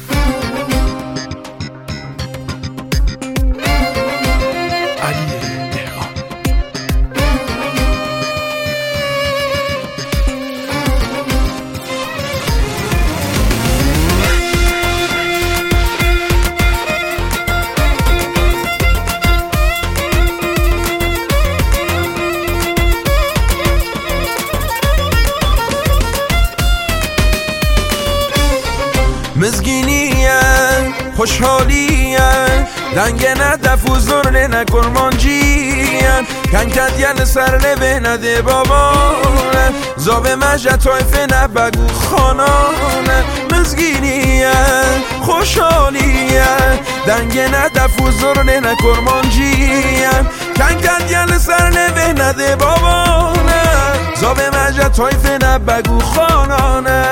مزگینیه خوشحالیه رنگ ندف و زرنه نکرمانجیه کنکت ین سر نوه نده بابانه زاب مجد تایفه نبگو خانانه مزگینیه خوشحالیه رنگ ندف و زرنه نکرمانجیه کنکت ین سر نوه نده بابانه زاب مجد تایفه نبگو خانانه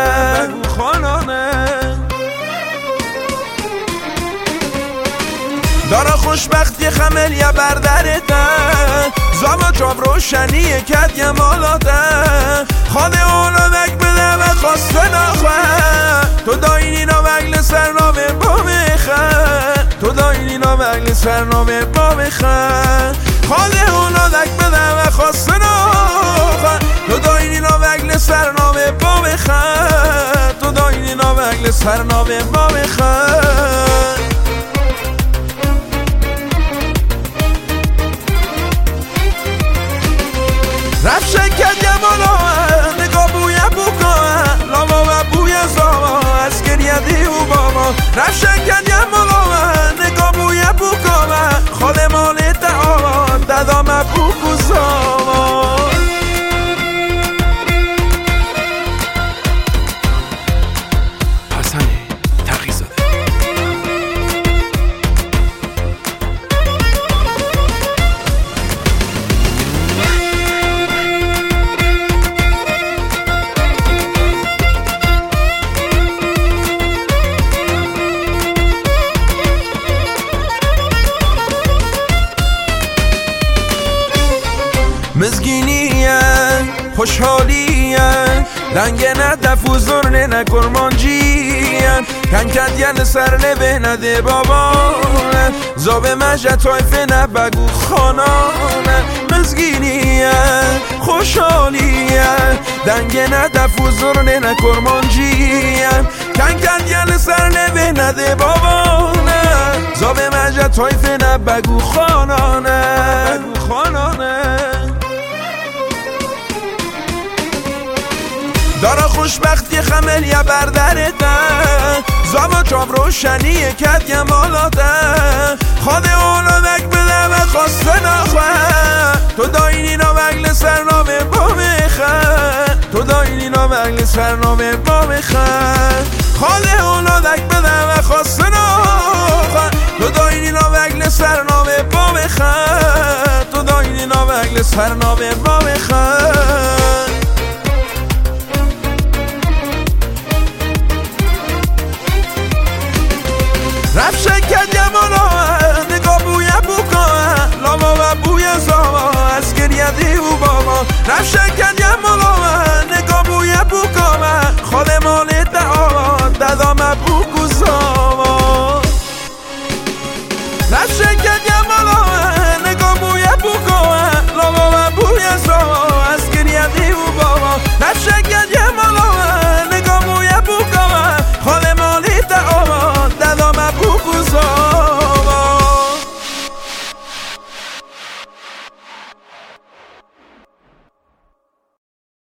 دارا خوشبختی خمل یا بردرده زما چاپ روشنیه کت یه مالاده خاده اولادک بده و خواسته نخواه تو داینی نامگل سرنامه با بخواه تو داینی نامگل سرنامه با بخواه خاده اولادک بده و خواسته نخواه تو داینی نامگل سرنامه با بخواه تو داینی نامگل سرنامه با بخواه رفت شکت یه بالا نگاه بوی بوکا لاما و بوی زاما از گریه دیو بابا رفت شکت یه بالا نگاه بوی بوکا خاله مال دعام ددام بوکو زاما حسن تقیزاده مزگینیه خوشحالیه رنگ ندف و زرنه نکرمانجیه کنکت ین سر نوه نده بابانه زاب مجد تایفه نبگو خانانه مزگینیه خوشحالیه رنگ ندف و زرنه نکرمانجیه کنکت ین سر نوه نده بابانه زاب مجد تایفه نبگو خانانه دارا خوشبختی خمل یا بردرده زما چاپ روشنیه کت یه مالاده خاده اولادک بده و خواسته نخواه تو داینی نامگل سرنامه با بخواه تو داینی نامگل سرنامه با بخواه خاده اولادک بده و خواسته نخواه تو داینی نامگل سرنامه با بخواه تو داینی نامگل سرنامه با بخواه رفت شکت یه بالا نگاه بوی بوکا لاما و بوی زاما از گریه دیو بابا رفت شکت یه بالا نگاه بوی بوکا خاله